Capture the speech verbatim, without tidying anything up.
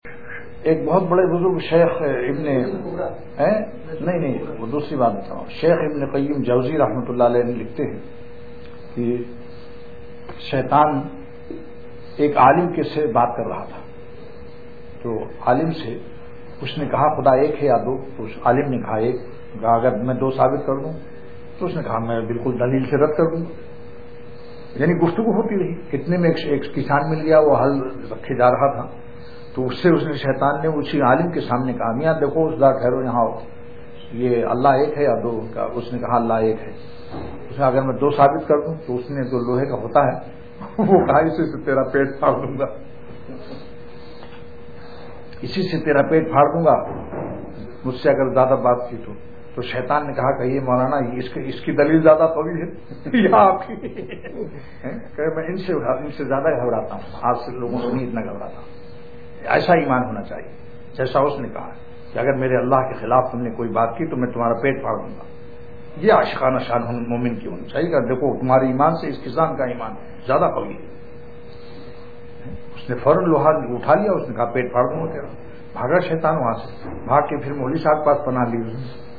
ایک بہت بڑے بزرگ شیخ ابن نہیں نہیں وہ دوسری بات بتا رہا ہوں، شیخ ابن قیم جوزی رحمۃ اللہ علیہ نے لکھتے ہیں کہ شیطان ایک عالم کے سے بات کر رہا تھا، تو عالم سے اس نے کہا خدا ایک ہے یا دو؟ تو اس عالم نے کہا ایک. کہا اگر میں دو ثابت کر دوں؟ تو اس نے کہا میں بالکل دلیل سے رد کر دوں گا. یعنی گفتگو ہوتی رہی. اتنے میں ایک کسان مل گیا، وہ ہل رکھے جا رہا تھا، تو اس سے اس نے شیطان نے اسی عالم کے سامنے کہا میاں دیکھو اس دا ٹھہرو یہاں آؤ، یہ اللہ ایک ہے یا دو؟ اس نے کہا اللہ ایک ہے. اس نے اگر میں دو ثابت کر دوں؟ تو اس نے جو لوہے کا ہوتا ہے وہ کہا اسی سے تیرا پیٹ پھاڑ دوں گا، اسی سے تیرا پیٹ پھاڑ دوں گا مجھ سے اگر زیادہ بات کی تو. تو شیطان نے کہا کہ یہ مولانا اس کی اس کی دلیل زیادہ طویل ہے یا آپ کی؟ کہ میں ان سے ان سے زیادہ گھبراتا ہوں، آج سے لوگوں سے نہیں اتنا گھبراتا ہوں. ایسا ایمان ہونا چاہیے جیسا اس نے کہا کہ اگر میرے اللہ کے خلاف تم نے کوئی بات کی تو میں تمہارا پیٹ پھاڑ دوں گا. یہ عاشقانہ شان مومن کی ہونی چاہیے کہ دیکھو تمہارے ایمان سے اس کسان کا ایمان زیادہ قوی ہے. اس نے فوراً لوہا اٹھا لیا، اس نے کہا پیٹ پھاڑ دوں گا تیرا. بھاگا شیطان وہاں سے، بھاگ کے پھر مولوی صاحب پاس پناہ لی.